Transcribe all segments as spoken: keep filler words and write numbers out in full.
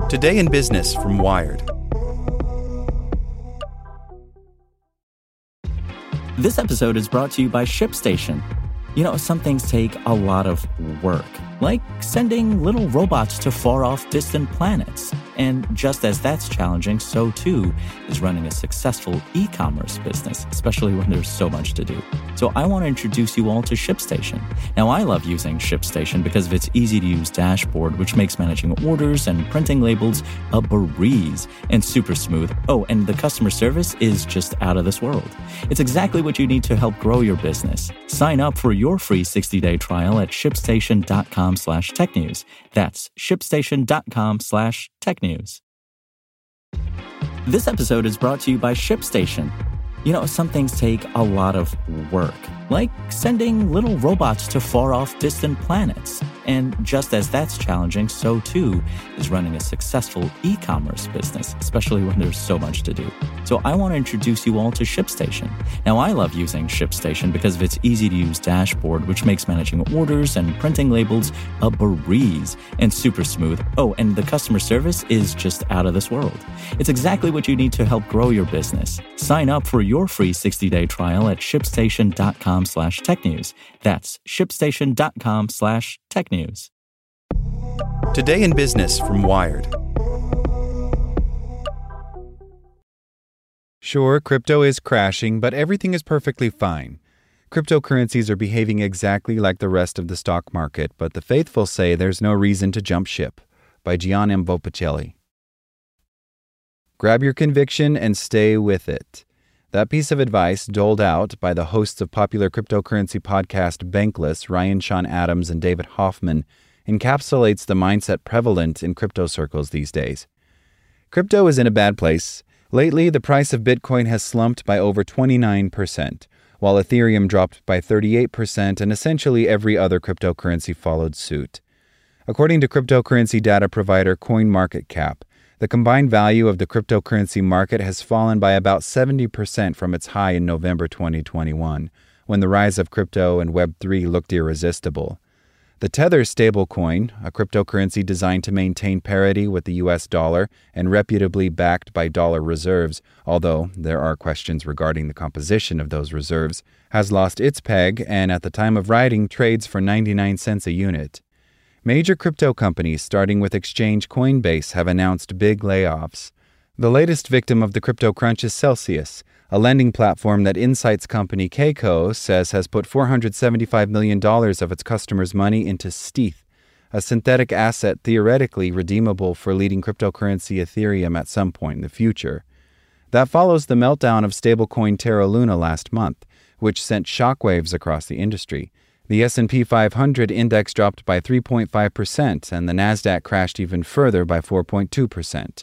Today in Business from Wired. This episode is brought to you by ShipStation. You know, some things take a lot of work, like sending little robots to far-off distant planets. And just as that's challenging, so too is running a successful e-commerce business, especially when there's so much to do. So I want to introduce you all to ShipStation. Now, I love using ShipStation because of its easy-to-use dashboard, which makes managing orders and printing labels a breeze and super smooth. Oh, and the customer service is just out of this world. It's exactly what you need to help grow your business. Sign up for your free sixty-day trial at shipstation.com slash tech news. That's shipstation.com slash tech news. This episode is brought to you by ShipStation. You know, some things take a lot of work, like sending little robots to far-off distant planets. And just as that's challenging, so too is running a successful e-commerce business, especially when there's so much to do. So I want to introduce you all to ShipStation. Now, I love using ShipStation because of its easy-to-use dashboard, which makes managing orders and printing labels a breeze and super smooth. Oh, and the customer service is just out of this world. It's exactly what you need to help grow your business. Sign up for your free sixty-day trial at shipstation.com slash tech news. That's shipstation.com slash tech news. Today in Business from Wired. Sure, crypto is crashing, but everything is perfectly fine. Cryptocurrencies are behaving exactly like the rest of the stock market, but the faithful say there's no reason to jump ship. By Gian M. Bopacelli. Grab your conviction and stay with it. That piece of advice, doled out by the hosts of popular cryptocurrency podcast Bankless, Ryan Sean Adams and David Hoffman, encapsulates the mindset prevalent in crypto circles these days. Crypto is in a bad place. Lately, the price of Bitcoin has slumped by over twenty-nine percent, while Ethereum dropped by thirty-eight percent, and essentially every other cryptocurrency followed suit. According to cryptocurrency data provider CoinMarketCap, the combined value of the cryptocurrency market has fallen by about seventy percent from its high in November twenty twenty-one, when the rise of crypto and Web three looked irresistible. The Tether stablecoin, a cryptocurrency designed to maintain parity with the U S dollar and reputably backed by dollar reserves, although there are questions regarding the composition of those reserves, has lost its peg and at the time of writing trades for ninety-nine cents a unit. Major crypto companies, starting with exchange Coinbase, have announced big layoffs. The latest victim of the crypto crunch is Celsius, a lending platform that Insight's company Keiko says has put four hundred seventy-five million dollars of its customers' money into Steth, a synthetic asset theoretically redeemable for leading cryptocurrency Ethereum at some point in the future. That follows the meltdown of stablecoin Terra Luna last month, which sent shockwaves across the industry. The S and P five hundred index dropped by three point five percent, and the Nasdaq crashed even further by four point two percent.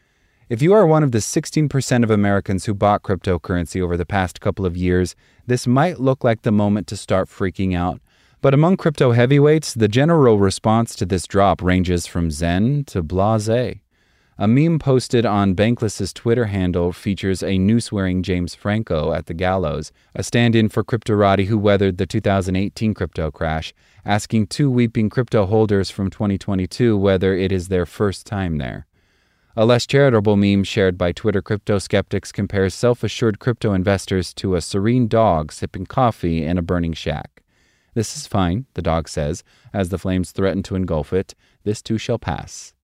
If you are one of the sixteen percent of Americans who bought cryptocurrency over the past couple of years, this might look like the moment to start freaking out. But among crypto heavyweights, the general response to this drop ranges from zen to blasé. A meme posted on Bankless's Twitter handle features a noose-wearing James Franco at the gallows, a stand-in for Cryptorati who weathered the two thousand eighteen crypto crash, asking two weeping crypto holders from twenty twenty-two whether it is their first time there. A less charitable meme shared by Twitter crypto skeptics compares self-assured crypto investors to a serene dog sipping coffee in a burning shack. This is fine, the dog says, as the flames threaten to engulf it. This too shall pass.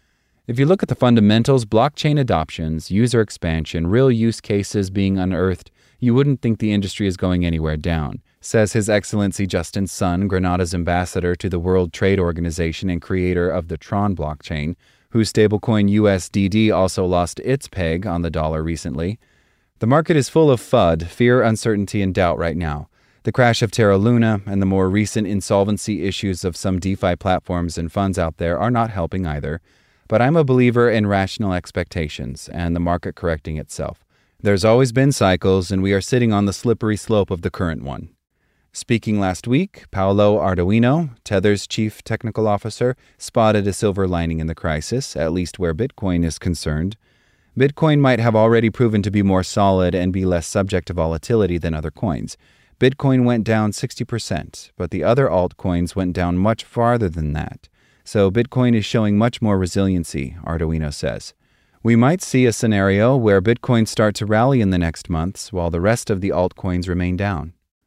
If you look at the fundamentals, blockchain adoptions, user expansion, real use cases being unearthed, you wouldn't think the industry is going anywhere down, says His Excellency Justin Sun, Grenada's ambassador to the World Trade Organization and creator of the Tron blockchain, whose stablecoin U S D D also lost its peg on the dollar recently. The market is full of FUD, fear, uncertainty, and doubt right now. The crash of Terra Luna and the more recent insolvency issues of some DeFi platforms and funds out there are not helping either. But I'm a believer in rational expectations and the market correcting itself. There's always been cycles, and we are sitting on the slippery slope of the current one. Speaking last week, Paolo Ardoino, Tether's chief technical officer, spotted a silver lining in the crisis, at least where Bitcoin is concerned. Bitcoin might have already proven to be more solid and be less subject to volatility than other coins. Bitcoin went down sixty percent, but the other altcoins went down much farther than that. so Bitcoin is showing much more resiliency, Arduino says. We might see a scenario where Bitcoin start to rally in the next months while the rest of the altcoins remain down.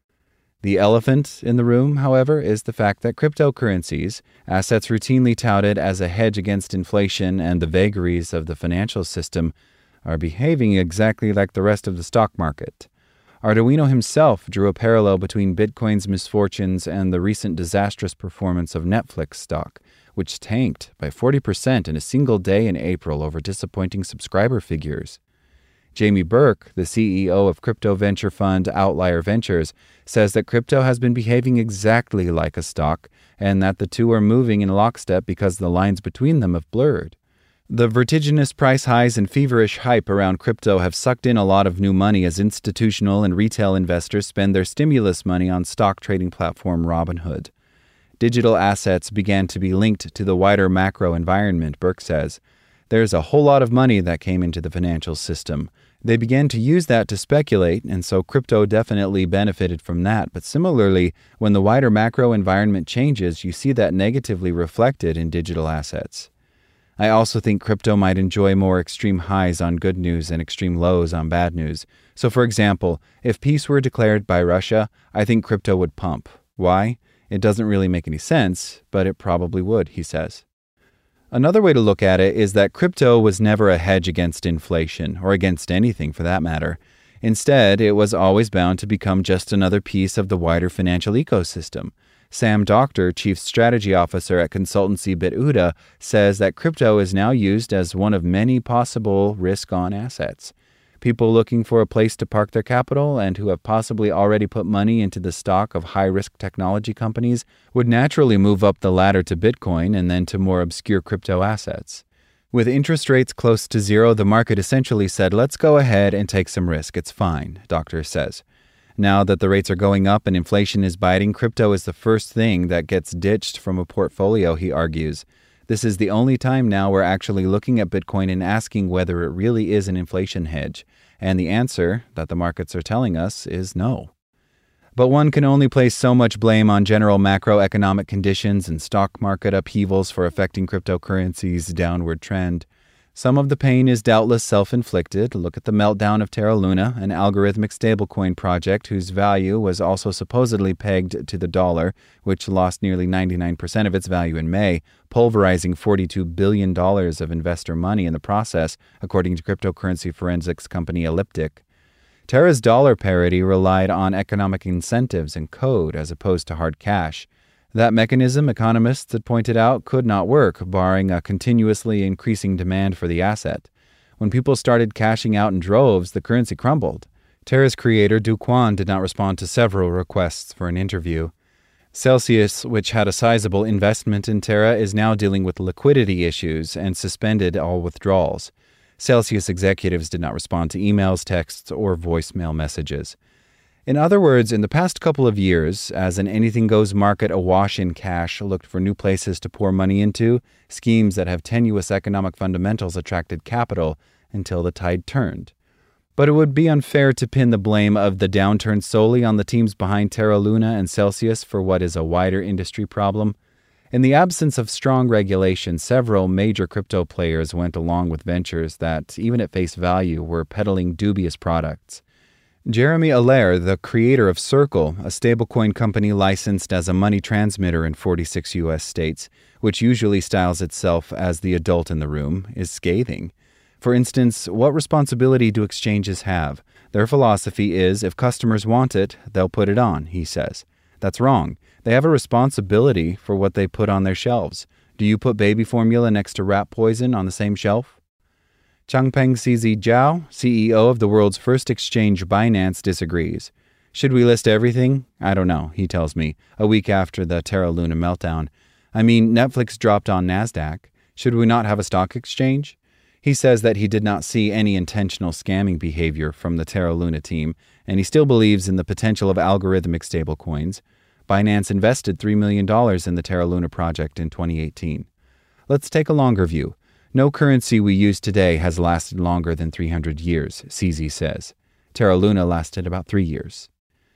The elephant in the room, however, is the fact that cryptocurrencies, assets routinely touted as a hedge against inflation and the vagaries of the financial system, are behaving exactly like the rest of the stock market. Arduino himself drew a parallel between Bitcoin's misfortunes and the recent disastrous performance of Netflix stock, which tanked by forty percent in a single day in April over disappointing subscriber figures. Jamie Burke, the C E O of crypto venture fund Outlier Ventures, says that crypto has been behaving exactly like a stock and that the two are moving in lockstep because the lines between them have blurred. The vertiginous price highs and feverish hype around crypto have sucked in a lot of new money as institutional and retail investors spend their stimulus money on stock trading platform Robinhood. Digital assets began to be linked to the wider macro environment, Burke says. There's a whole lot of money that came into the financial system. They began to use that to speculate, and so crypto definitely benefited from that. But similarly, when the wider macro environment changes, you see that negatively reflected in digital assets. I also think crypto might enjoy more extreme highs on good news and extreme lows on bad news. So for example, if peace were declared by Russia, I think crypto would pump. Why? It doesn't really make any sense, but it probably would, he says. Another way to look at it is that crypto was never a hedge against inflation, or against anything for that matter. Instead, it was always bound to become just another piece of the wider financial ecosystem. Sam Doctor, Chief Strategy Officer at consultancy BitOoda, says that crypto is now used as one of many possible risk-on assets. People looking for a place to park their capital and who have possibly already put money into the stock of high-risk technology companies would naturally move up the ladder to Bitcoin and then to more obscure crypto assets. With interest rates close to zero, the market essentially said, let's go ahead and take some risk. It's fine, Doctor says. Now that the rates are going up and inflation is biting, crypto is the first thing that gets ditched from a portfolio, he argues. This is the only time now we're actually looking at Bitcoin and asking whether it really is an inflation hedge. And the answer that the markets are telling us is no. But one can only place so much blame on general macroeconomic conditions and stock market upheavals for affecting cryptocurrency's downward trend. Some of the pain is doubtless self-inflicted. Look at the meltdown of Terra Luna, an algorithmic stablecoin project whose value was also supposedly pegged to the dollar, which lost nearly ninety-nine percent of its value in May, pulverizing forty-two billion dollars of investor money in the process, according to cryptocurrency forensics company Elliptic. Terra's dollar parity relied on economic incentives and code as opposed to hard cash. That mechanism, economists had pointed out, could not work, barring a continuously increasing demand for the asset. When people started cashing out in droves, the currency crumbled. Terra's creator, Do Kwon, did not respond to several requests for an interview. Celsius, which had a sizable investment in Terra, is now dealing with liquidity issues and suspended all withdrawals. Celsius executives did not respond to emails, texts, or voicemail messages. In other words, in the past couple of years, as an anything-goes market awash in cash looked for new places to pour money into, schemes that have tenuous economic fundamentals attracted capital until the tide turned. But it would be unfair to pin the blame of the downturn solely on the teams behind Terra Luna and Celsius for what is a wider industry problem. In the absence of strong regulation, several major crypto players went along with ventures that, even at face value, were peddling dubious products. Jeremy Allaire, the creator of Circle, a stablecoin company licensed as a money transmitter in forty-six U S states, which usually styles itself as the adult in the room, is scathing. For instance, what responsibility do exchanges have? Their philosophy is, if customers want it, they'll put it on, he says. That's wrong. They have a responsibility for what they put on their shelves. Do you put baby formula next to rat poison on the same shelf? Changpeng C Z Zhao, C E O of the world's first exchange Binance, disagrees. Should we list everything? I don't know, he tells me, a week after the Terra Luna meltdown. I mean, Netflix dropped on NASDAQ. Should we not have a stock exchange? He says that he did not see any intentional scamming behavior from the Terra Luna team, and he still believes in the potential of algorithmic stablecoins. Binance invested three million dollars in the Terra Luna project in twenty eighteen. Let's take a longer view. No currency we use today has lasted longer than three hundred years, C Z says. Terra Luna lasted about three years.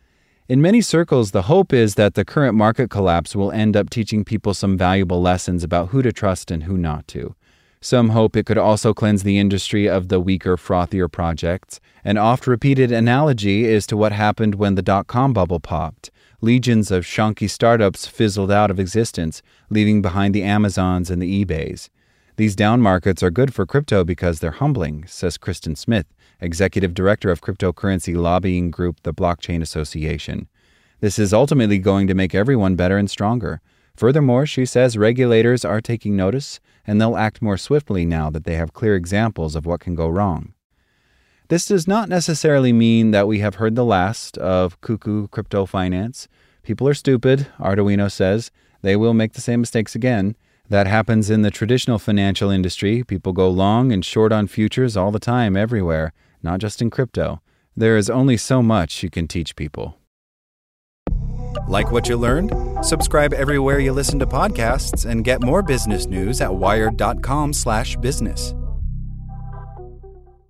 In many circles, the hope is that the current market collapse will end up teaching people some valuable lessons about who to trust and who not to. Some hope it could also cleanse the industry of the weaker, frothier projects. An oft-repeated analogy is to what happened when the dot-com bubble popped. Legions of shonky startups fizzled out of existence, leaving behind the Amazons and the eBays. These down markets are good for crypto because they're humbling, says Kristen Smith, executive director of cryptocurrency lobbying group, the Blockchain Association. This is ultimately going to make everyone better and stronger. Furthermore, she says regulators are taking notice, and they'll act more swiftly now that they have clear examples of what can go wrong. This does not necessarily mean that we have heard the last of cuckoo crypto finance. People are stupid, Arduino says. They will make the same mistakes again. That happens in the traditional financial industry. People go long and short on futures all the time, everywhere, not just in crypto. There is only so much you can teach people. Like what you learned? Subscribe everywhere you listen to podcasts and get more business news at wired dot com slash business.